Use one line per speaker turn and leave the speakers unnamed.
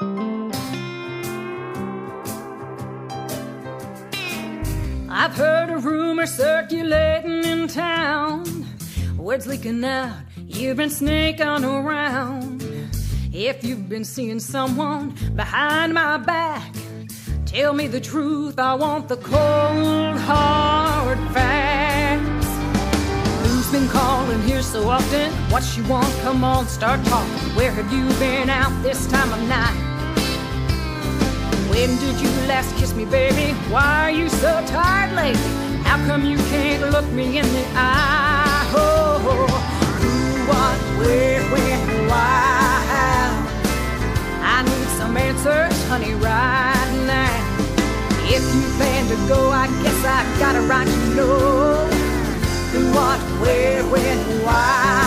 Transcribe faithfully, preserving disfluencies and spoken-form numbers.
I've heard a rumor circulating in town, words leaking out, you've been snaking around. If you've been seeing someone behind my back, tell me the truth, I want the cold, hard facts. Who's been calling here so often? What she want? Come on, start talking. Where have you been out this time of night? When did you last kiss me, baby? Why are you so tired lately? How come you can't look me in the eye? Oh, who, what, where, when, why, how? I need some answers, honey, right now. If you plan to go, I guess I got a right to know who, what, where, when, why.